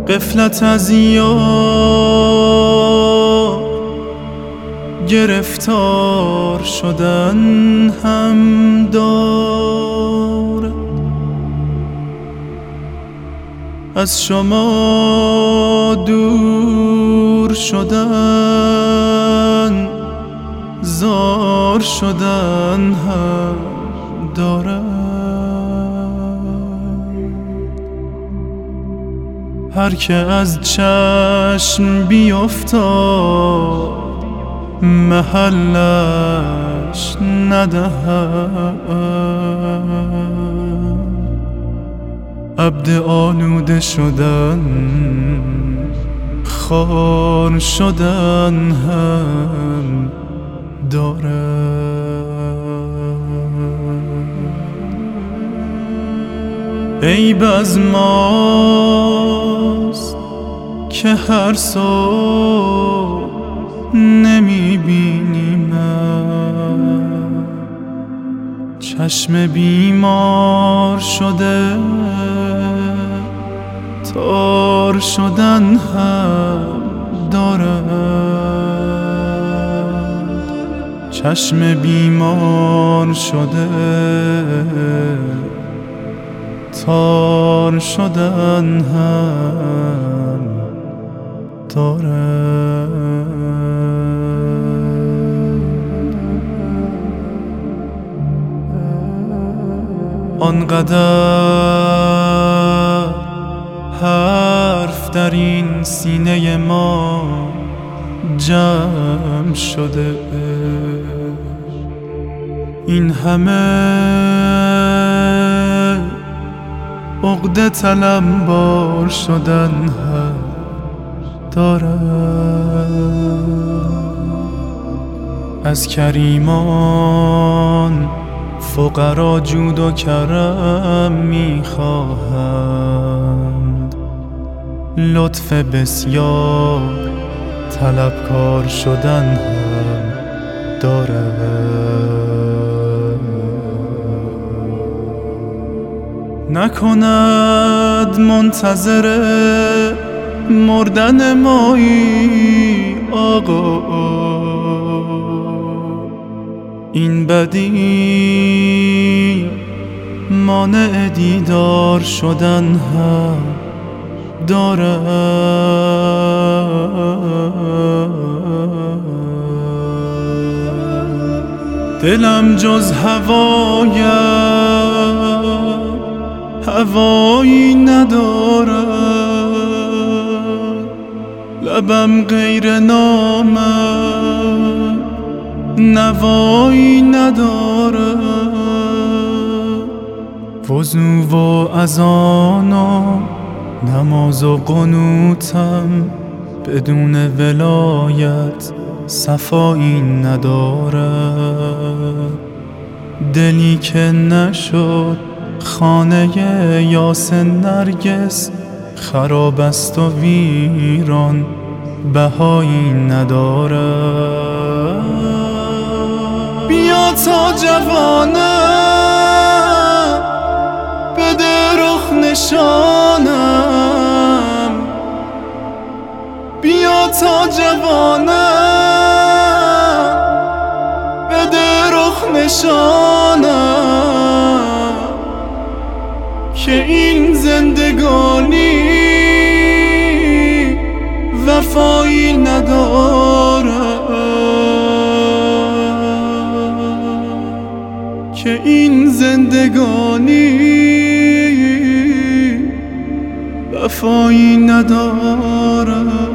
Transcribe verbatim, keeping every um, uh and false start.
غفلت از یار گرفتار شدن هم دارد. از شما دور شدن زار شدن هم دارد. هر که از چشم بیفتاد محلش ندهد. عبد آلوده شدن خار شدن هم دارد. عیب از ماست که هر صبح نمی بینیم، چشم بیمار شده تار شدن هم دارد. چشم بیمار شده تار شدن هم دارد. آنقدر حرف در این سینه ما جمع شده، این همه عقده تلمبار شدن هم دارد. از کریمان فقرا جود و کرم میخواهند، لطف بسیار طلبکار شدن هم دارد. نکند منتظر مردن مایی آقا، این بدی مانع دیدار شدن هم دارد. دلم جز هوایت هوایی ندارد، لبم غیر نامت نوایی ندارد. وضو و اذان و نماز و قنوتم بدون ولایت صفایی ندارد. دلی که نشد خانه یاسین نرگس خراب است و ویران بهایی ندارد. بیا تا جوانم بده رخ نشانم، بیا تا جوانم بده رخ نشانم، که این زندگانی وفایی ندارد، که این زندگانی وفایی ندارد.